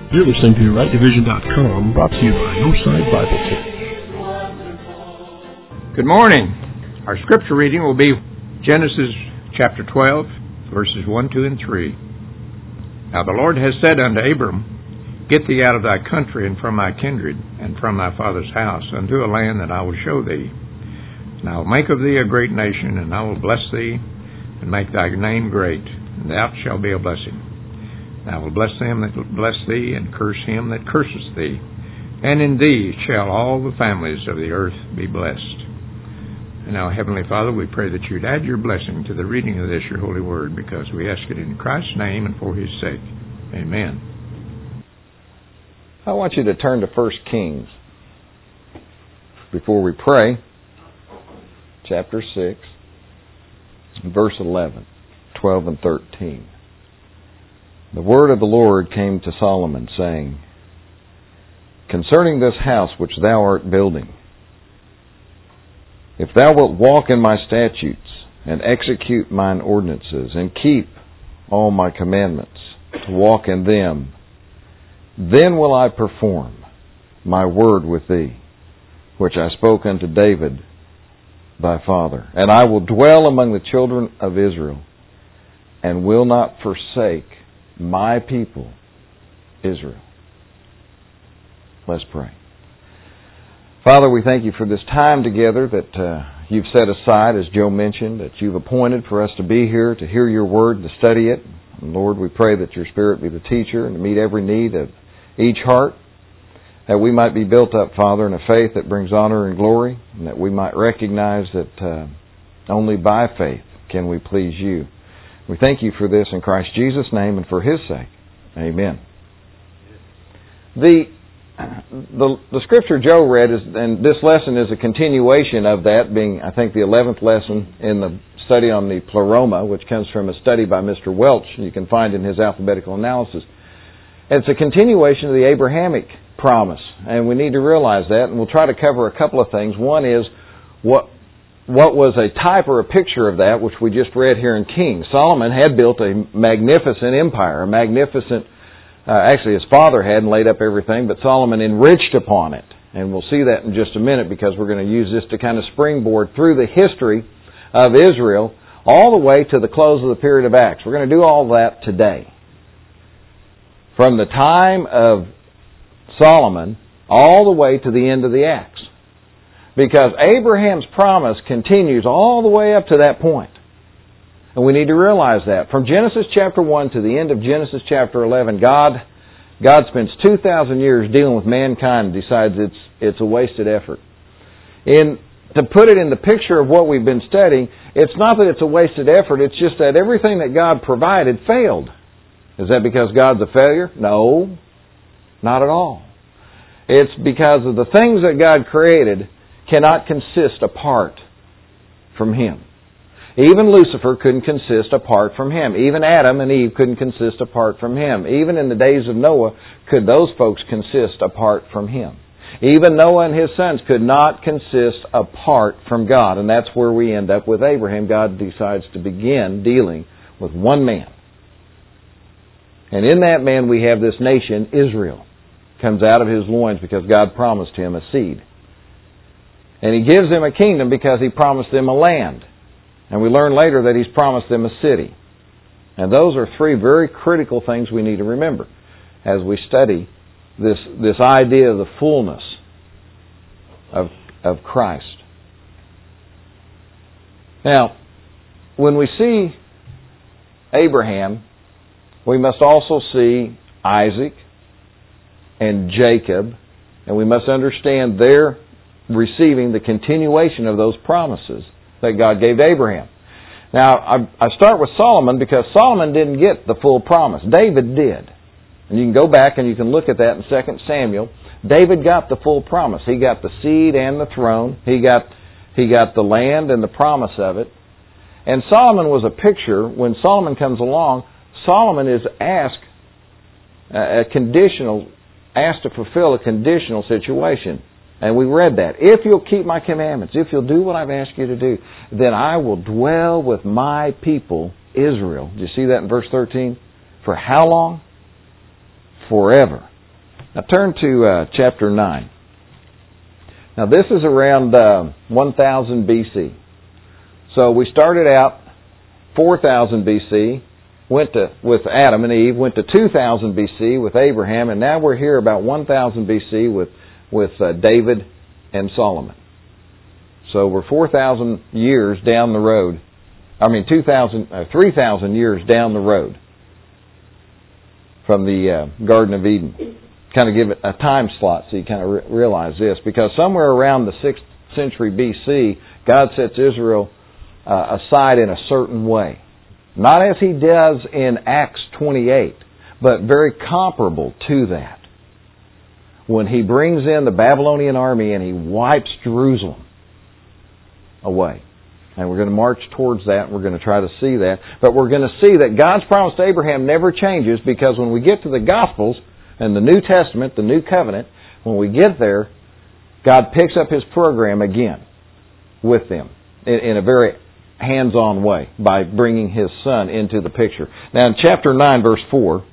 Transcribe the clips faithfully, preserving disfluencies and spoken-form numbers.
You're listening to right division dot com, brought to you by Northside Bible Church. Good morning. Our scripture reading will be Genesis chapter twelve, verses one, two, and three. Now the Lord has said unto Abram, Get thee out of thy country and from thy kindred and from thy father's house unto a land that I will show thee. And I will make of thee a great nation, and I will bless thee and make thy name great, and thou shalt be a blessing. And I will bless them that bless thee, and curse him that curses thee. And in thee shall all the families of the earth be blessed. And now, Heavenly Father, we pray that you'd add your blessing to the reading of this, your holy word, because we ask it in Christ's name and for his sake. Amen. I want you to turn to First Kings before we pray. Chapter six, verse eleven, twelve, and thirteen. The word of the Lord came to Solomon, saying, Concerning this house which thou art building, if thou wilt walk in my statutes, and execute mine ordinances, and keep all my commandments, to walk in them, then will I perform my word with thee, which I spoke unto David thy father. And I will dwell among the children of Israel, and will not forsake my people, Israel. Let's pray. Father, we thank you for this time together that uh, you've set aside, as Joe mentioned, that you've appointed for us to be here, to hear your word, to study it. And Lord, we pray that your Spirit be the teacher and to meet every need of each heart, that we might be built up, Father, in a faith that brings honor and glory, and that we might recognize that uh, only by faith can we please you. We thank you for this in Christ Jesus' name and for his sake. Amen. The the, the scripture Joe read, is, and this lesson is a continuation of that, being, I think, the eleventh lesson in the study on the pleroma, which comes from a study by Mister Welch, you can find in his alphabetical analysis. And it's a continuation of the Abrahamic promise, and we need to realize that, and we'll try to cover a couple of things. One is what what was a type or a picture of that, which we just read here in Kings. Solomon had built a magnificent empire, a magnificent, uh, actually his father had and laid up everything, but Solomon enriched upon it. And we'll see that in just a minute, because we're going to use this to kind of springboard through the history of Israel all the way to the close of the period of Acts. We're going to do all that today. From the time of Solomon all the way to the end of the Acts. Because Abraham's promise continues all the way up to that point. And we need to realize that. From Genesis chapter one to the end of Genesis chapter eleven, God God spends two thousand years dealing with mankind and decides it's it's a wasted effort. In to put it in the picture of what we've been studying, it's not that it's a wasted effort, it's just that everything that God provided failed. Is that because God's a failure? No, not at all. It's because of the things that God created cannot consist apart from Him. Even Lucifer couldn't consist apart from Him. Even Adam and Eve couldn't consist apart from Him. Even in the days of Noah, could those folks consist apart from Him. Even Noah and his sons could not consist apart from God. And that's where we end up with Abraham. God decides to begin dealing with one man. And in that man we have this nation, Israel. Comes out of his loins because God promised him a seed. And He gives them a kingdom because He promised them a land. And we learn later that He's promised them a city. And those are three very critical things we need to remember as we study this, this idea of the fullness of, of Christ. Now, when we see Abraham, we must also see Isaac and Jacob, and we must understand their receiving the continuation of those promises that God gave to Abraham. Now, I, I start with Solomon because Solomon didn't get the full promise. David did. And you can go back and you can look at that in Second Samuel. David got the full promise. He got the seed and the throne. He got, he got the land and the promise of it. And Solomon was a picture. When Solomon comes along, Solomon is asked a conditional, asked to fulfill a conditional situation. And we read that. If you'll keep my commandments, if you'll do what I've asked you to do, then I will dwell with my people, Israel. Do you see that in verse thirteen? For how long? Forever. Now turn to uh, chapter nine. Now this is around uh, one thousand B C. So we started out four thousand B C, went to with Adam and Eve, went to two thousand B C with Abraham, and now we're here about one thousand B C with with uh, David and Solomon. So we're four thousand years down the road. I mean, two thousand, uh, three thousand years down the road from the uh, Garden of Eden. Kind of give it a time slot so you kind of re- realize this. Because somewhere around the sixth century B C, God sets Israel uh, aside in a certain way. Not as He does in Acts twenty-eight, but very comparable to that. When He brings in the Babylonian army and He wipes Jerusalem away. And we're going to march towards that, and we're going to try to see that. But we're going to see that God's promise to Abraham never changes, because when we get to the Gospels and the New Testament, the New Covenant, when we get there, God picks up His program again with them in, in a very hands-on way by bringing His Son into the picture. Now in chapter nine, verse four,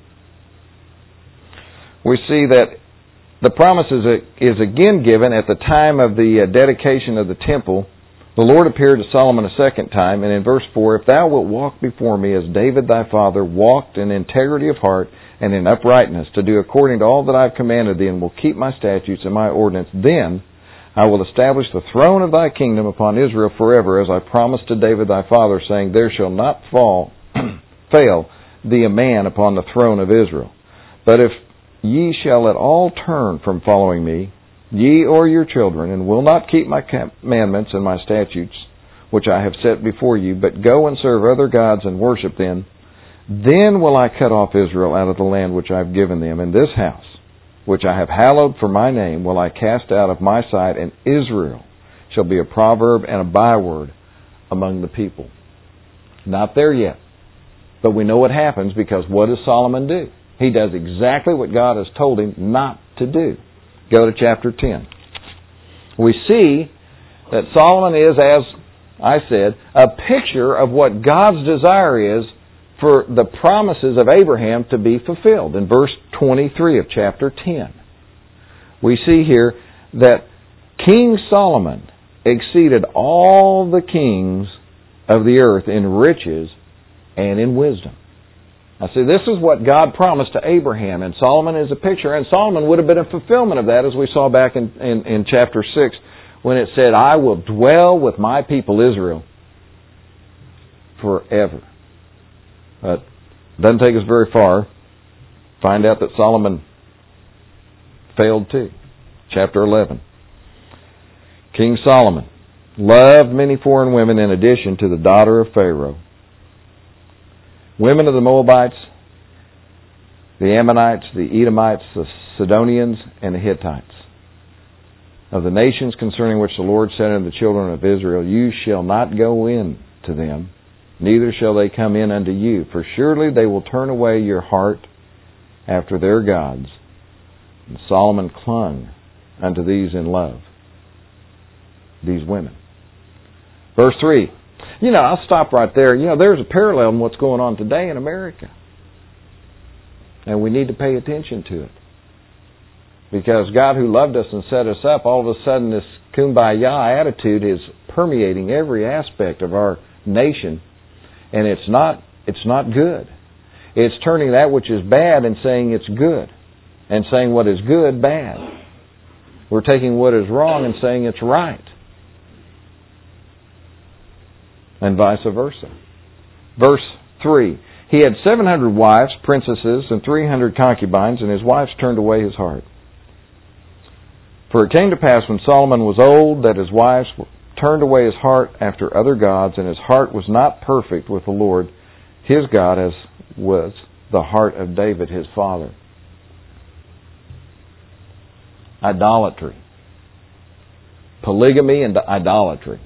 we see that the promise is, is again given at the time of the dedication of the temple. The Lord appeared to Solomon a second time, and in verse four, "If thou wilt walk before me as David thy father walked in integrity of heart and in uprightness, to do according to all that I have commanded thee, and will keep my statutes and my ordinance, then I will establish the throne of thy kingdom upon Israel forever, as I promised to David thy father, saying, There shall not fall, fail thee a man upon the throne of Israel. But if ye shall at all turn from following me, ye or your children, and will not keep my commandments and my statutes, which I have set before you, but go and serve other gods and worship them, then will I cut off Israel out of the land which I have given them, and this house, which I have hallowed for my name, will I cast out of my sight, and Israel shall be a proverb and a byword among the people." Not there yet. But we know what happens, because what does Solomon do? He does exactly what God has told him not to do. Go to chapter ten. We see that Solomon is, as I said, a picture of what God's desire is for the promises of Abraham to be fulfilled. In verse twenty-three of chapter ten, we see here that King Solomon exceeded all the kings of the earth in riches and in wisdom. Now see, this is what God promised to Abraham, and Solomon is a picture, and Solomon would have been a fulfillment of that, as we saw back in, in, in chapter six, when it said, "I will dwell with my people Israel forever." But it doesn't take us very far. Find out that Solomon failed too. Chapter eleven. King Solomon loved many foreign women in addition to the daughter of Pharaoh. Women of the Moabites, the Ammonites, the Edomites, the Sidonians, and the Hittites. Of the nations concerning which the Lord said unto the children of Israel, You shall not go in to them, neither shall they come in unto you, for surely they will turn away your heart after their gods. And Solomon clung unto these in love, these women. Verse three. You know, I'll stop right there. You know, there's a parallel in what's going on today in America. And we need to pay attention to it. Because God, who loved us and set us up, all of a sudden this kumbaya attitude is permeating every aspect of our nation. And it's not it's not good. It's turning that which is bad and saying it's good. And saying what is good, bad. We're taking what is wrong and saying it's right. And vice versa. Verse three. He had seven hundred wives, princesses, and three hundred concubines, and his wives turned away his heart. For it came to pass when Solomon was old that his wives turned away his heart after other gods, and his heart was not perfect with the Lord his God as was the heart of David his father. Idolatry. Polygamy and idolatry.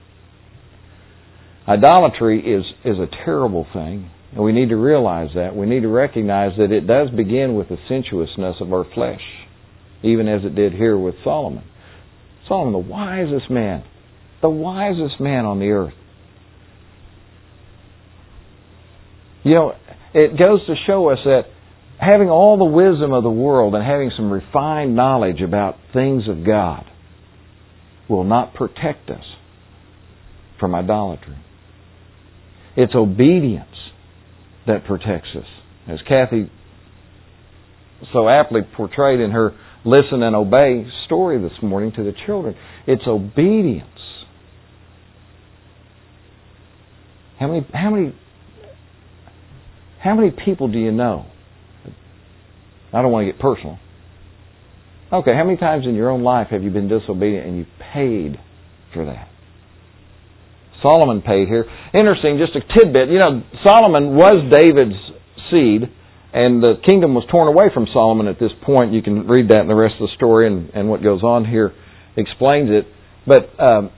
Idolatry is, is a terrible thing, and we need to realize that. We need to recognize that it does begin with the sensuousness of our flesh, even as it did here with Solomon. Solomon, the wisest man, the wisest man on the earth. You know, it goes to show us that having all the wisdom of the world and having some refined knowledge about things of God will not protect us from idolatry. It's obedience that protects us. As Kathy so aptly portrayed in her Listen and Obey story this morning to the children, it's obedience. How many, how many, how many people do you know? I don't want to get personal. Okay, how many times in your own life have you been disobedient and you paid for that? Solomon paid here. Interesting, just a tidbit. You know, Solomon was David's seed, and the kingdom was torn away from Solomon at this point. You can read that in the rest of the story, and, and what goes on here explains it. But um,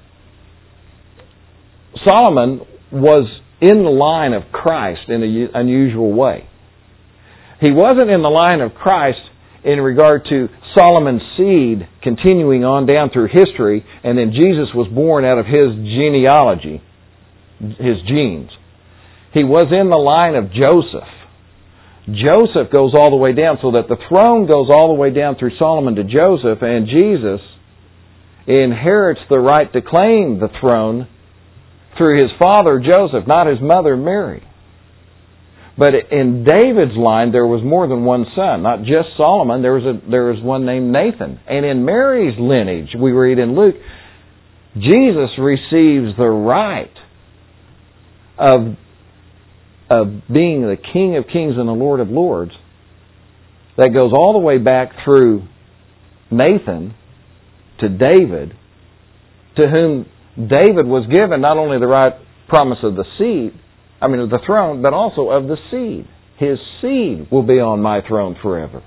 Solomon was in the line of Christ in an unusual way. He wasn't in the line of Christ in regard to Solomon's seed continuing on down through history, and then Jesus was born out of his genealogy, his genes. He was in the line of Joseph. Joseph goes all the way down, so that the throne goes all the way down through Solomon to Joseph, and Jesus inherits the right to claim the throne through his father Joseph, not his mother Mary. But in David's line, there was more than one son, not just Solomon. There was a, there was one named Nathan. And in Mary's lineage, we read in Luke, Jesus receives the right of, of being the King of Kings and the Lord of Lords. That goes all the way back through Nathan to David, to whom David was given not only the right promise of the seed, I mean of the throne, but also of the seed. His seed will be on my throne forever.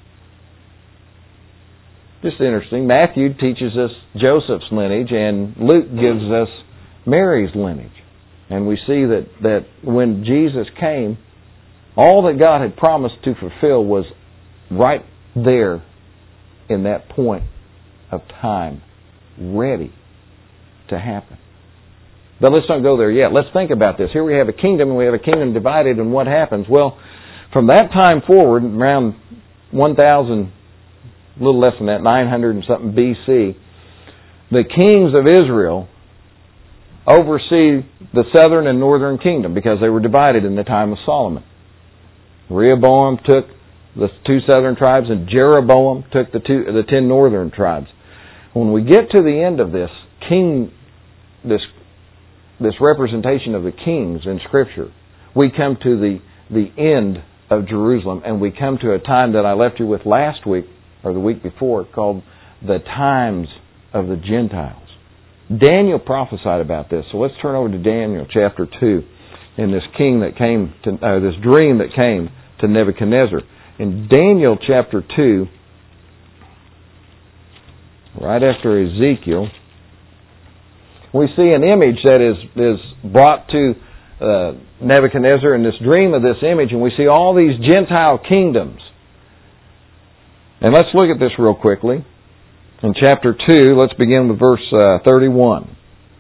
Just interesting. Matthew teaches us Joseph's lineage, and Luke gives us Mary's lineage. And we see that, that when Jesus came, all that God had promised to fulfill was right there in that point of time, ready to happen. But let's not go there yet. Let's think about this. Here we have a kingdom, and we have a kingdom divided, and what happens? Well, from that time forward, around one thousand, a little less than that, nine hundred and something B C, the kings of Israel oversee the southern and northern kingdom because they were divided in the time of Solomon. Rehoboam took the two southern tribes, and Jeroboam took the two, the ten northern tribes. When we get to the end of this king, this this representation of the kings in Scripture, we come to the, the end of Jerusalem, and we come to a time that I left you with last week, or the week before, called the times of the Gentiles. Daniel prophesied about this, so let's turn over to Daniel chapter two, in this king that came to, uh, this dream that came to Nebuchadnezzar. In Daniel chapter two, right after Ezekiel, we see an image that is, is brought to uh, Nebuchadnezzar in this dream of this image, and we see all these Gentile kingdoms. And let's look at this real quickly. In chapter two, let's begin with verse uh, thirty-one.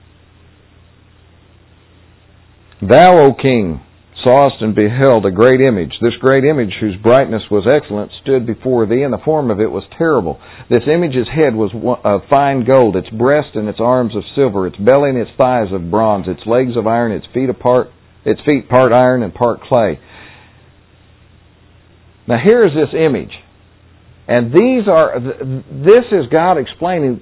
Thou, O king, sawest and beheld a great image. This great image, whose brightness was excellent, stood before thee, and the form of it was terrible. This image's head was of fine gold, its breast and its arms of silver, its belly and its thighs of bronze, its legs of iron, its feet apart, its feet part iron and part clay. Now here is this image, and these are. This is God explaining,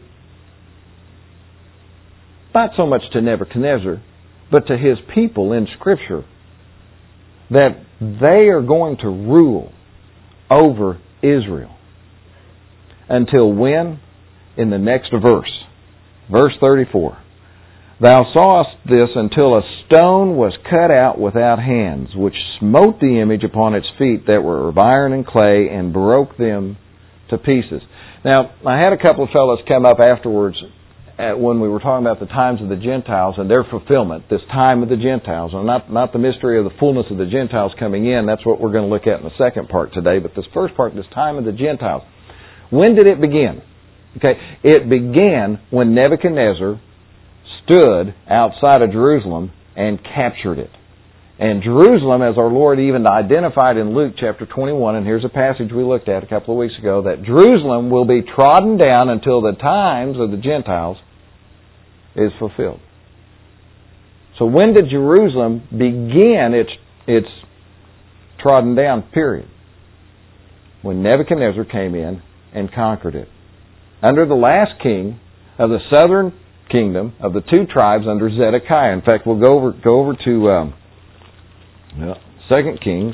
not so much to Nebuchadnezzar, but to his people in Scripture, that they are going to rule over Israel. Until when? In the next verse. Verse thirty-four. Thou sawest this until a stone was cut out without hands, which smote the image upon its feet that were of iron and clay, and broke them to pieces. Now, I had a couple of fellows come up afterwards at when we were talking about the times of the Gentiles and their fulfillment, this time of the Gentiles, and not, not the mystery of the fullness of the Gentiles coming in. That's what we're going to look at in the second part today. But this first part, this time of the Gentiles, when did it begin? Okay, it began when Nebuchadnezzar stood outside of Jerusalem and captured it. And Jerusalem, as our Lord even identified in Luke chapter twenty-one, and here's a passage we looked at a couple of weeks ago, that Jerusalem will be trodden down until the times of the Gentiles is fulfilled. So when did Jerusalem begin its, its trodden down period? When Nebuchadnezzar came in and conquered it. Under the last king of the southern kingdom of the two tribes under Zedekiah. In fact, we'll go over, go over to um, Second Kings.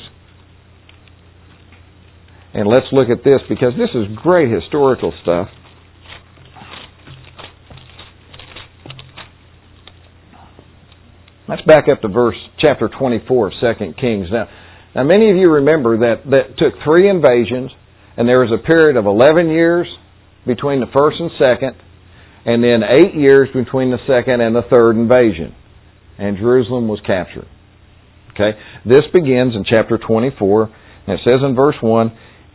And let's look at this, because this is great historical stuff. Let's back up to verse chapter twenty-four of Second Kings. Now, now many of you remember that that took three invasions, and there was a period of eleven years between the first and second, and then eight years between the second and the third invasion. And Jerusalem was captured. Okay? This begins in chapter twenty-four, and it says in verse one,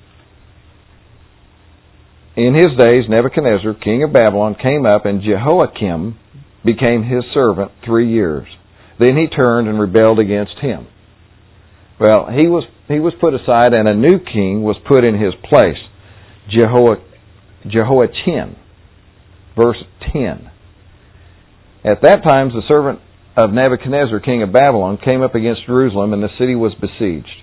"In his days Nebuchadnezzar, king of Babylon, came up, and Jehoiakim became his servant three years. Then he turned and rebelled against him." Well, he was he was put aside, and a new king was put in his place, Jeho- Jehoiachin. Verse ten. "At that time the servant of Nebuchadnezzar, king of Babylon, came up against Jerusalem, and the city was besieged.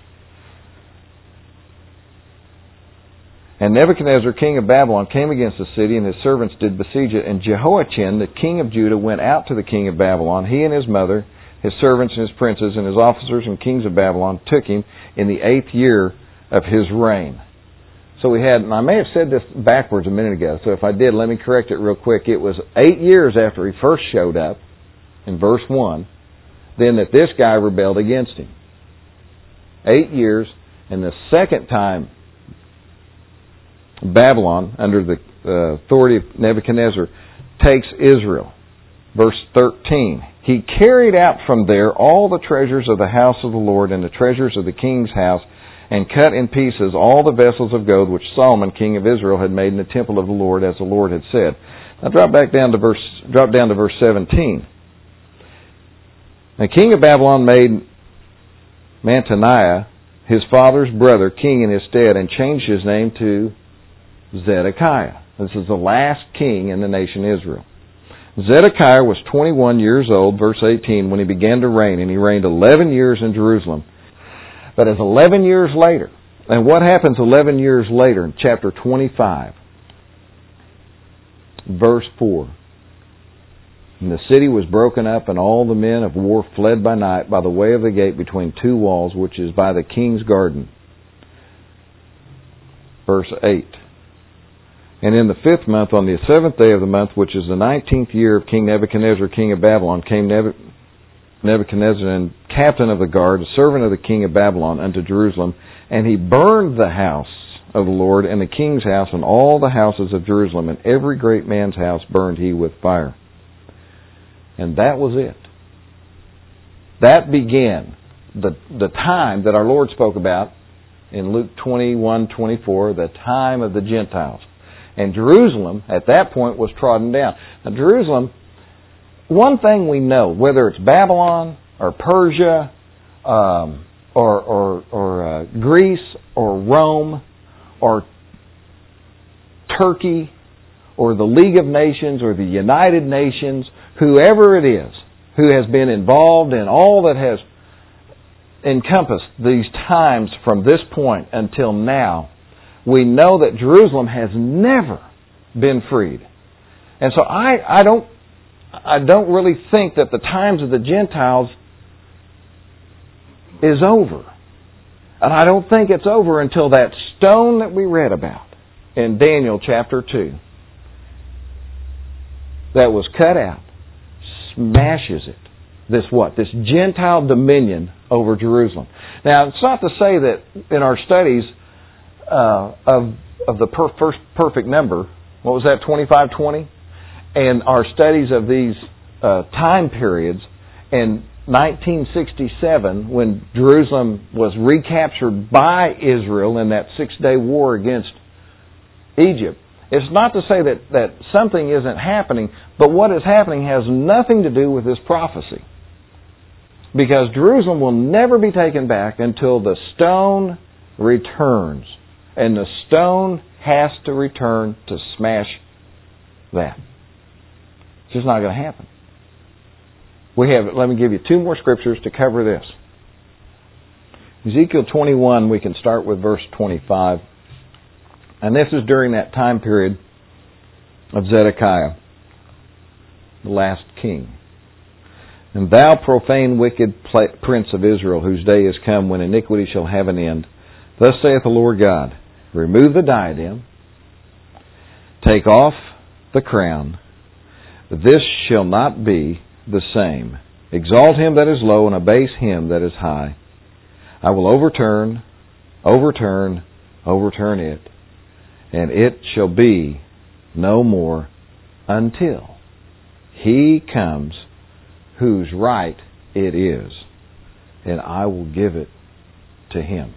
And Nebuchadnezzar, king of Babylon, came against the city, and his servants did besiege it. And Jehoiachin, the king of Judah, went out to the king of Babylon, he and his mother, his servants and his princes, and his officers and kings of Babylon, took him in the eighth year of his reign." So we had, and I may have said this backwards a minute ago, so if I did, let me correct it real quick. It was eight years after he first showed up, in verse one, then that this guy rebelled against him. Eight years, and the second time Babylon, under the uh, authority of Nebuchadnezzar, takes Israel. Verse thirteen, "He carried out from there all the treasures of the house of the Lord and the treasures of the king's house, and cut in pieces all the vessels of gold which Solomon, king of Israel, had made in the temple of the Lord, as the Lord had said." Now drop back down to verse, drop down to verse seventeen. "The king of Babylon made Mantaniah, his father's brother, king in his stead, and changed his name to Zedekiah." This is the last king in the nation Israel. "Zedekiah was twenty-one years old," verse eighteen, "when he began to reign, and he reigned eleven years in Jerusalem." But as eleven years later, and what happens eleven years later in chapter twenty-five, verse four, "And the city was broken up, and all the men of war fled by night by the way of the gate between two walls, which is by the king's garden." Verse eight, "And in the fifth month, on the seventh day of the month, which is the nineteenth year of King Nebuchadnezzar, king of Babylon, came Nebuchadnezzar, and captain of the guard, a servant of the king of Babylon, unto Jerusalem, and he burned the house of the Lord, and the king's house, and all the houses of Jerusalem, and every great man's house burned he with fire." And that was it. That began the, the time that our Lord spoke about in Luke twenty-one twenty-four, the time of the Gentiles. And Jerusalem, at that point, was trodden down. Now, Jerusalem, one thing we know, whether it's Babylon or Persia um, or, or, or uh, Greece or Rome or Turkey or the League of Nations or the United Nations, whoever it is who has been involved in all that has encompassed these times from this point until now, we know that Jerusalem has never been freed. And so I, I don't I don't really think that the times of the Gentiles is over. And I don't think it's over until that stone that we read about in Daniel chapter two that was cut out smashes it. This what? This Gentile dominion over Jerusalem. Now, it's not to say that in our studies uh, of of the per- first perfect number, what was that, twenty-five twenty? And our studies of these uh, time periods, in nineteen sixty-seven, when Jerusalem was recaptured by Israel in that six-day war against Egypt, it's not to say that, that something isn't happening, but what is happening has nothing to do with this prophecy. Because Jerusalem will never be taken back until the stone returns. And the stone has to return to smash that. It's just not going to happen. We have, let me give you two more scriptures to cover this. Ezekiel twenty-one, we can start with verse twenty-five. And this is during that time period of Zedekiah, the last king. And thou profane wicked prince of Israel, whose day is come when iniquity shall have an end. Thus saith the Lord God, remove the diadem, take off the crown. This shall not be the same. Exalt him that is low, and abase him that is high. I will overturn, overturn, overturn it, and it shall be no more until he comes whose right it is, and I will give it to him.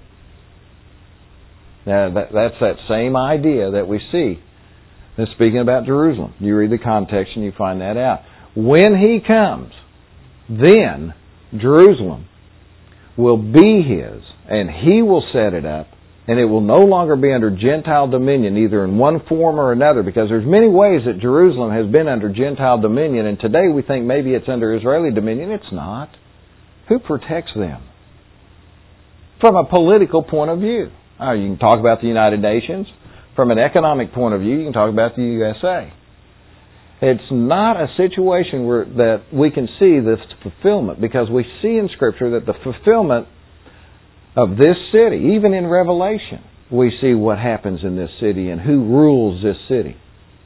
Now, that, that's that same idea that we see in speaking about Jerusalem. You read the context and you find that out. When he comes, then Jerusalem will be his, and he will set it up, and it will no longer be under Gentile dominion, either in one form or another, because there's many ways that Jerusalem has been under Gentile dominion, and today we think maybe it's under Israeli dominion. It's not. Who protects them? From a political point of view. Oh, you can talk about the United Nations. From an economic point of view, you can talk about the U S A. It's not a situation where that we can see this fulfillment, because we see in Scripture that the fulfillment of this city, even in Revelation, we see what happens in this city and who rules this city.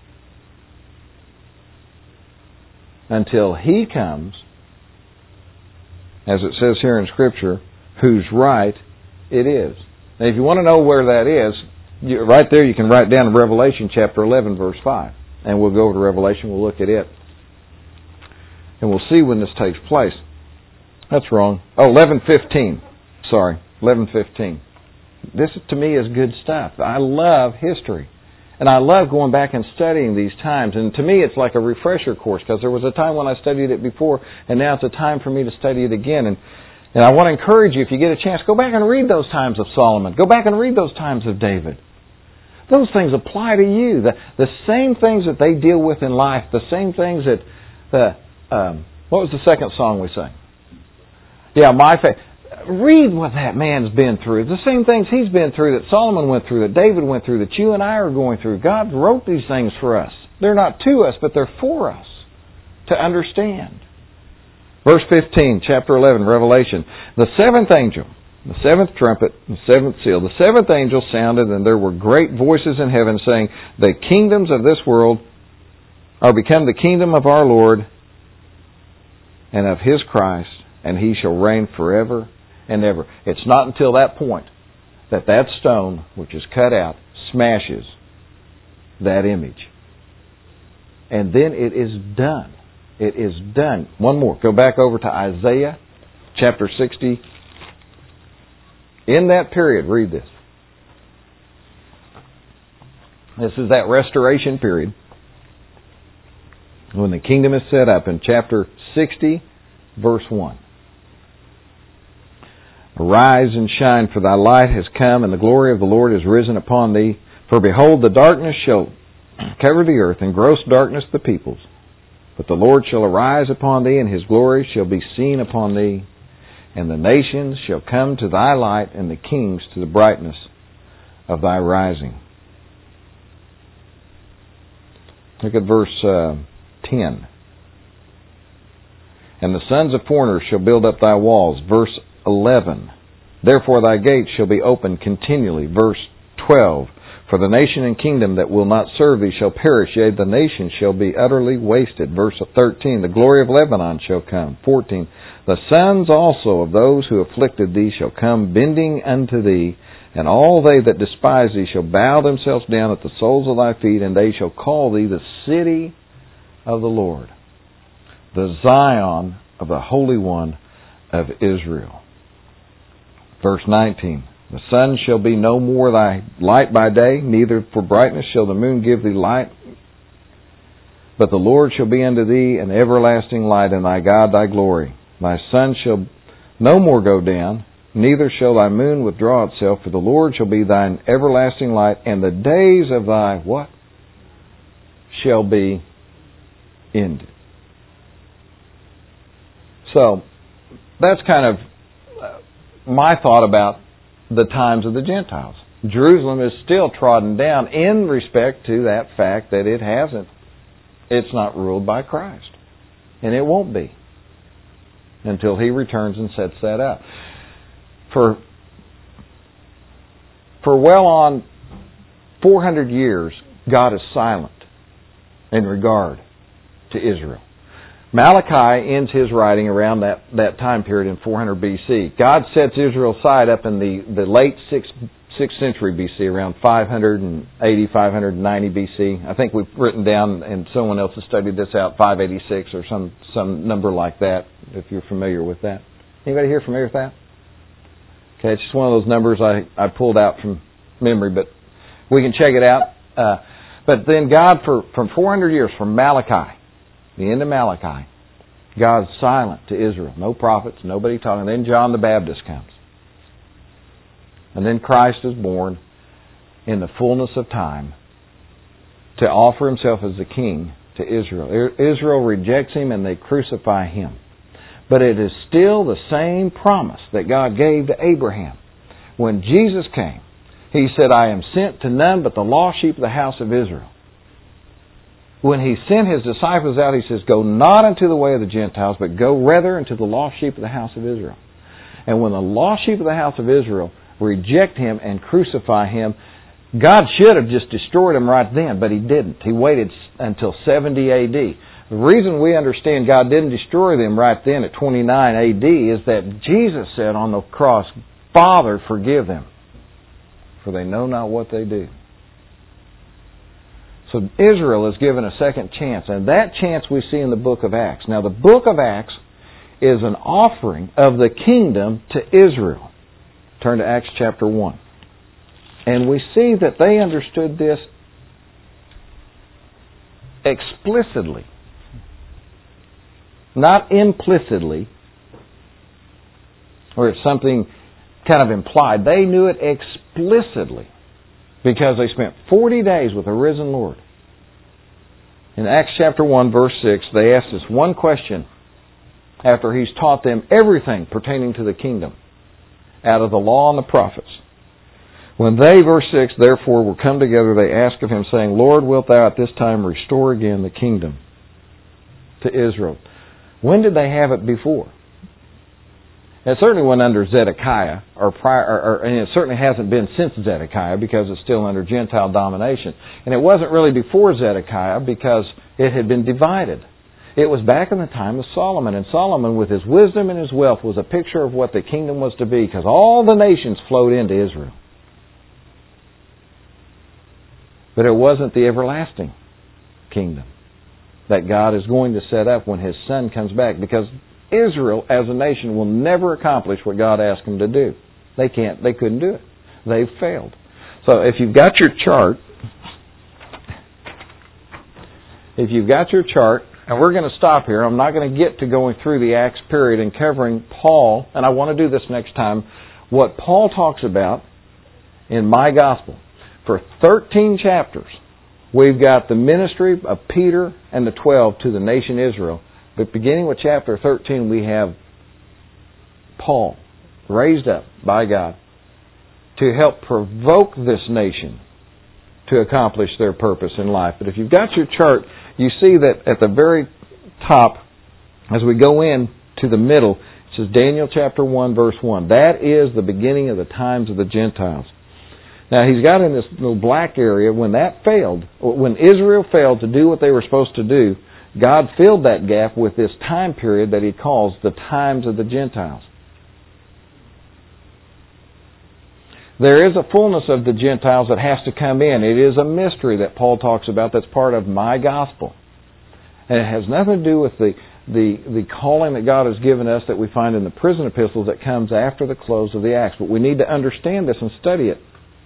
Until he comes, as it says here in Scripture, whose right it is. Now, if you want to know where that is, you, right there you can write down Revelation chapter eleven, verse five. And we'll go over to Revelation, we'll look at it. And we'll see when this takes place. That's wrong. Oh, eleven fifteen. Sorry, eleven fifteen. This, to me, is good stuff. I love history. And I love going back and studying these times. And to me, it's like a refresher course, because there was a time when I studied it before, and now it's a time for me to study it again. And, and I want to encourage you, if you get a chance, go back and read those times of Solomon. Go back and read those times of David. Those things apply to you. The, the same things that they deal with in life, the same things that, the, um, what was the second song we sang? Yeah, my faith. Read what that man's been through. The same things he's been through, that Solomon went through, that David went through, that you and I are going through. God wrote these things for us. They're not to us, but they're for us to understand. Verse fifteen, chapter eleven, Revelation. The seventh angel, the seventh trumpet, the seventh seal, the seventh angel sounded, and there were great voices in heaven saying, the kingdoms of this world are become the kingdom of our Lord and of His Christ, and He shall reign forever and ever. It's not until that point that that stone, which is cut out, smashes that image. And then it is done. It is done. One more. Go back over to Isaiah chapter sixty. In that period, read this. This is that restoration period when the kingdom is set up. In chapter sixty, verse one. Arise and shine, for thy light has come, and the glory of the Lord is risen upon thee. For behold, the darkness shall cover the earth, and gross darkness the peoples. But the Lord shall arise upon thee, and His glory shall be seen upon thee. And the nations shall come to thy light, and the kings to the brightness of thy rising. Look at verse uh, ten. And the sons of foreigners shall build up thy walls. Verse eleven. Therefore thy gates shall be open continually. Verse twelve. For the nation and kingdom that will not serve thee shall perish, yea, the nation shall be utterly wasted. Verse thirteen. The glory of Lebanon shall come. fourteen. The sons also of those who afflicted thee shall come bending unto thee, and all they that despise thee shall bow themselves down at the soles of thy feet, and they shall call thee the city of the Lord, the Zion of the Holy One of Israel. Verse nineteen. The sun shall be no more thy light by day, neither for brightness shall the moon give thee light. But the Lord shall be unto thee an everlasting light, and thy God thy glory. Thy sun shall no more go down, neither shall thy moon withdraw itself, for the Lord shall be thine everlasting light, and the days of thy what? Shall be ended. So, that's kind of my thought about the times of the Gentiles. Jerusalem is still trodden down in respect to that fact that it hasn't, it's not ruled by Christ. And it won't be until He returns and sets that up. For, for well on four hundred years, God is silent in regard to Israel. Malachi ends his writing around that, that time period in four hundred B C. God sets Israel aside up in the, the late sixth, sixth century B C, around five eighty, five ninety B C. I think we've written down, and someone else has studied this out, five eighty-six or some, some number like that, if you're familiar with that. Anybody here familiar with that? Okay, it's just one of those numbers I, I pulled out from memory, but we can check it out. Uh, but then God, for from four hundred years, from Malachi, the end of Malachi, God's silent to Israel. No prophets, nobody talking. Then John the Baptist comes. And then Christ is born in the fullness of time to offer Himself as the king to Israel. Israel rejects Him and they crucify Him. But it is still the same promise that God gave to Abraham. When Jesus came, He said, I am sent to none but the lost sheep of the house of Israel. When He sent His disciples out, He says, go not into the way of the Gentiles, but go rather into the lost sheep of the house of Israel. And when the lost sheep of the house of Israel reject Him and crucify Him, God should have just destroyed them right then, but He didn't. He waited until seventy A D. The reason we understand God didn't destroy them right then at twenty-nine A D is that Jesus said on the cross, Father, forgive them, for they know not what they do. So Israel is given a second chance, and that chance we see in the book of Acts. Now the book of Acts is an offering of the kingdom to Israel. Turn to Acts chapter one. And we see that they understood this explicitly, not implicitly, or it's something kind of implied. They knew it explicitly because they spent forty days with the risen Lord. In Acts chapter one, verse six, they asked this one question after He's taught them everything pertaining to the kingdom out of the law and the prophets. When they, verse six, therefore were come together, they asked of Him, saying, Lord, wilt Thou at this time restore again the kingdom to Israel? When did they have it before? It certainly wasn't under Zedekiah, or prior, or, or, and it certainly hasn't been since Zedekiah because it's still under Gentile domination. And it wasn't really before Zedekiah because it had been divided. It was back in the time of Solomon, and Solomon, with his wisdom and his wealth, was a picture of what the kingdom was to be, because all the nations flowed into Israel. But it wasn't the everlasting kingdom that God is going to set up when His Son comes back, because Israel as a nation will never accomplish what God asked them to do. They can't, they couldn't do it. They've failed. So if you've got your chart, if you've got your chart, and we're going to stop here. I'm not going to get to going through the Acts period and covering Paul, and I want to do this next time, what Paul talks about in my gospel. For thirteen chapters, we've got the ministry of Peter and the twelve to the nation Israel. But beginning with chapter thirteen, we have Paul raised up by God to help provoke this nation to accomplish their purpose in life. But if you've got your chart, you see that at the very top, as we go in to the middle, it says Daniel chapter one, verse one. That is the beginning of the times of the Gentiles. Now, he's got in this little black area, when that failed, when Israel failed to do what they were supposed to do, God filled that gap with this time period that He calls the times of the Gentiles. There is a fullness of the Gentiles that has to come in. It is a mystery that Paul talks about that's part of my gospel. And it has nothing to do with the, the, the calling that God has given us that we find in the prison epistles that comes after the close of the Acts. But we need to understand this and study it.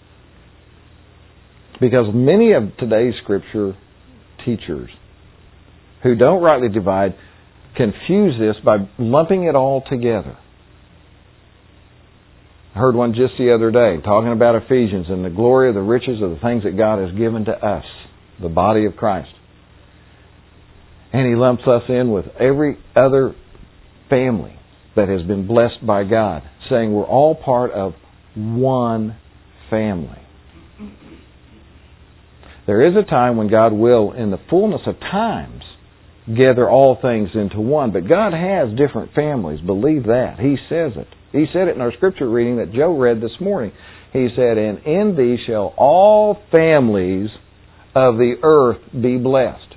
Because many of today's Scripture teachers who don't rightly divide confuse this by lumping it all together. I heard one just the other day talking about Ephesians and the glory of the riches of the things that God has given to us, the body of Christ. And he lumps us in with every other family that has been blessed by God, saying we're all part of one family. There is a time when God will, in the fullness of times, gather all things into one. But God has different families. Believe that. He says it. He said it in our scripture reading that Joe read this morning. He said, "And in thee shall all families of the earth be blessed."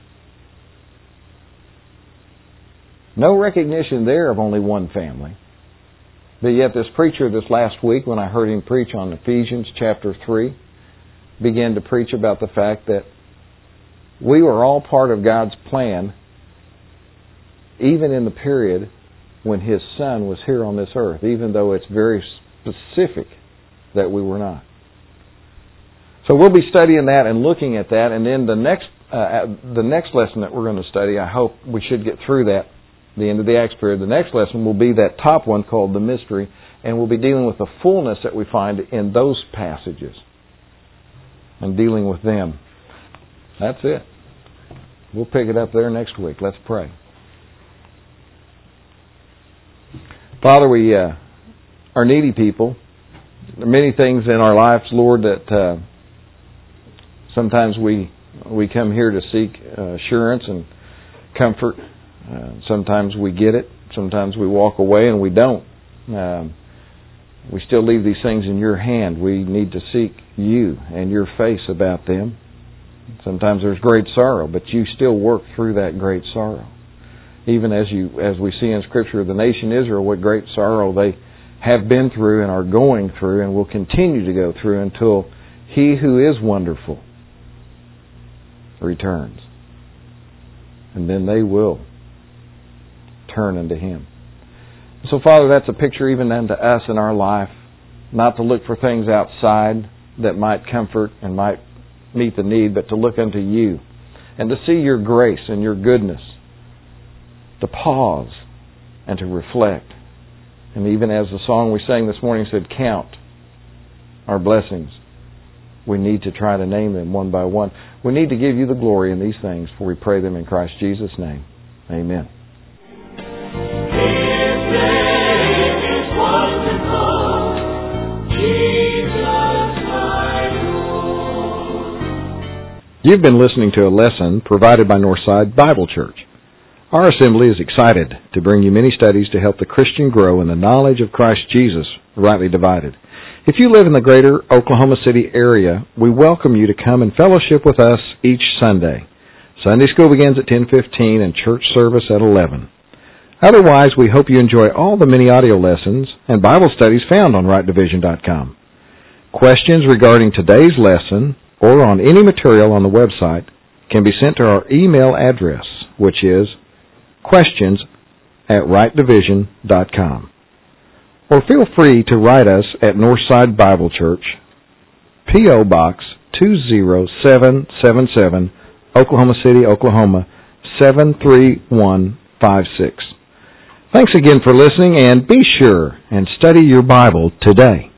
No recognition there of only one family. But yet this preacher this last week, when I heard him preach on Ephesians chapter three, began to preach about the fact that we were all part of God's plan, even in the period when His Son was here on this earth, even though it's very specific that we were not. So we'll be studying that and looking at that, and then the next uh, the next lesson that we're going to study, I hope we should get through that, the end of the Acts period. The next lesson will be that top one called the mystery, and we'll be dealing with the fullness that we find in those passages and dealing with them. That's it. We'll pick it up there next week. Let's pray. Father, we uh, are needy people. There are many things in our lives, Lord, that uh, sometimes we we come here to seek uh, assurance and comfort. Uh, sometimes we get it. Sometimes we walk away and we don't. Um, we still leave these things in your hand. We need to seek you and your face about them. Sometimes there's great sorrow, but you still work through that great sorrow. Even as you, as we see in Scripture, the nation Israel, what great sorrow they have been through and are going through and will continue to go through until He who is wonderful returns. And then they will turn unto Him. So, Father, that's a picture even unto us in our life, not to look for things outside that might comfort and might meet the need, but to look unto you and to see your grace and your goodness, to pause and to reflect. And even as the song we sang this morning said, count our blessings. We need to try to name them one by one. We need to give you the glory in these things, for we pray them in Christ Jesus' name. Amen. You've been listening to a lesson provided by Northside Bible Church. Our assembly is excited to bring you many studies to help the Christian grow in the knowledge of Christ Jesus, rightly divided. If you live in the greater Oklahoma City area, we welcome you to come and fellowship with us each Sunday. Sunday school begins at ten fifteen and church service at eleven. Otherwise, we hope you enjoy all the many audio lessons and Bible studies found on right division dot com. Questions regarding today's lesson or on any material on the website can be sent to our email address, which is questions at right division dot com. Or feel free to write us at Northside Bible Church, P O Box two zero seven seven seven, Oklahoma City, Oklahoma seven three one five six. Thanks again for listening, and be sure and study your Bible today.